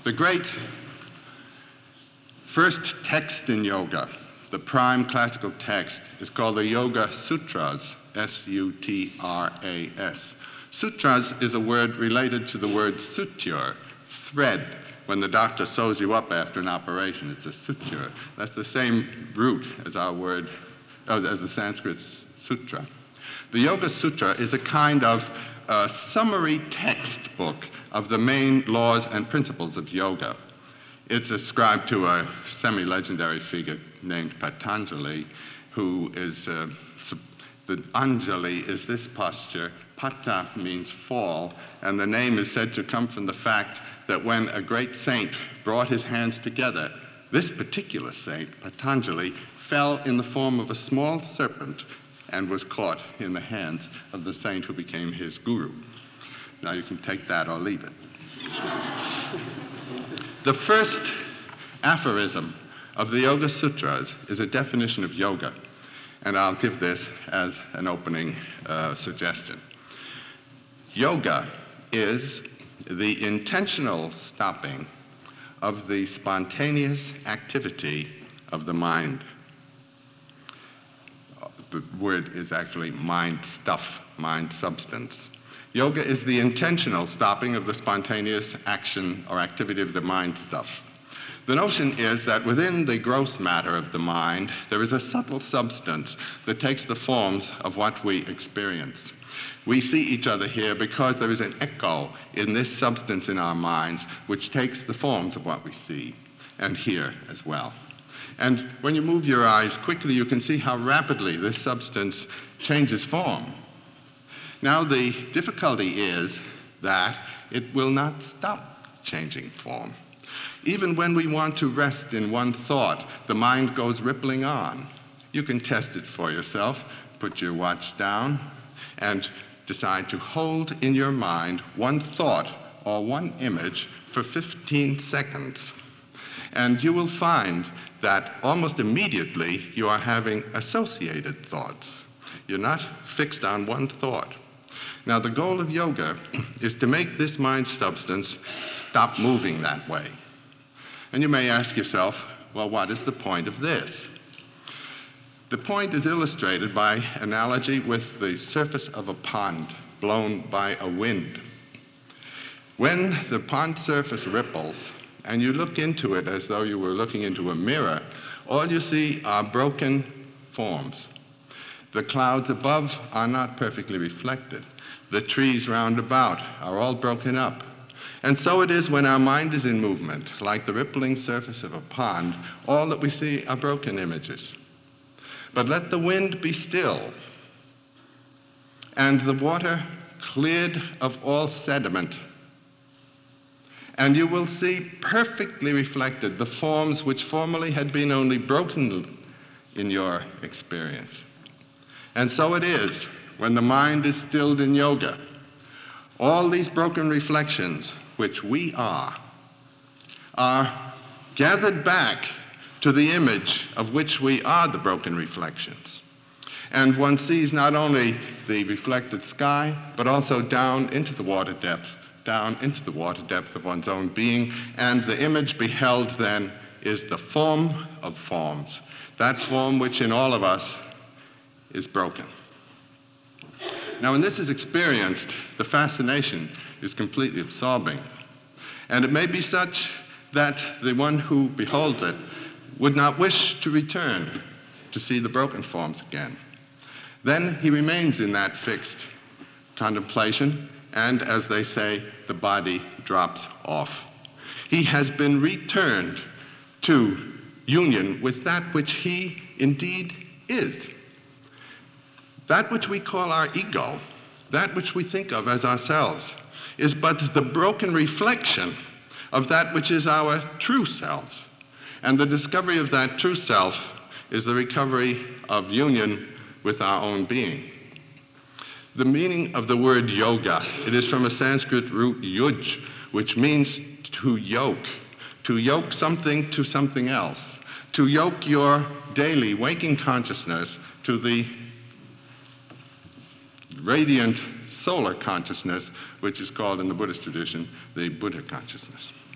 The great first text in yoga, the prime classical text, is called the Yoga Sutras, S-U-T-R-A-S. Sutras is a word related to the word suture, thread. When the doctor sews you up after an operation, it's a suture. That's the same root as our word, as the Sanskrit sutra. The Yoga Sutra is a kind of summary textbook of the main laws and principles of yoga. It's ascribed to a semi-legendary figure named Patanjali, who is, the Anjali is this posture. Pata means fall, and the name is said to come from the fact that when a great saint brought his hands together, this particular saint, Patanjali, fell in the form of a small serpent and was caught in the hands of the saint who became his guru. Now you can take that or leave it. The first aphorism of the Yoga Sutras is a definition of yoga, and I'll give this as an opening suggestion. Yoga is the intentional stopping of the spontaneous activity of the mind. The word is actually mind stuff, mind substance. Yoga is the intentional stopping of the spontaneous action or activity of the mind stuff. The notion is that within the gross matter of the mind, there is a subtle substance that takes the forms of what we experience. We see each other here because there is an echo in this substance in our minds which takes the forms of what we see and hear as well. And when you move your eyes quickly, you can see how rapidly this substance changes form. Now, the difficulty is that it will not stop changing form. Even when we want to rest in one thought, the mind goes rippling on. You can test it for yourself. Put your watch down and decide to hold in your mind one thought or one image for 15 seconds. And you will find that almost immediately you are having associated thoughts. You're not fixed on one thought. Now, the goal of yoga is to make this mind substance stop moving that way. And you may ask yourself, well, what is the point of this? The point is illustrated by analogy with the surface of a pond blown by a wind. When the pond surface ripples, and you look into it as though you were looking into a mirror, all you see are broken forms. The clouds above are not perfectly reflected. The trees round about are all broken up. And so it is when our mind is in movement, like the rippling surface of a pond, all that we see are broken images. But let the wind be still, and the water cleared of all sediment, and you will see perfectly reflected the forms which formerly had been only broken in your experience. And so it is when the mind is stilled in yoga. All these broken reflections, which we are gathered back to the image of which we are the broken reflections. And one sees not only the reflected sky, but also down into the water depth of one's own being, and the image beheld then is the form of forms, that form which in all of us is broken. Now, when this is experienced, the fascination is completely absorbing. And it may be such that the one who beholds it would not wish to return to see the broken forms again. Then he remains in that fixed contemplation, and as they say, the body drops off. He has been returned to union with that which he indeed is. That which we call our ego, that which we think of as ourselves, is but the broken reflection of that which is our true selves. And the discovery of that true self is the recovery of union with our own being. The meaning of the word yoga, it is from a Sanskrit root yuj, which means to yoke something to something else, to yoke your daily waking consciousness to the radiant solar consciousness, which is called in the Buddhist tradition the Buddha consciousness.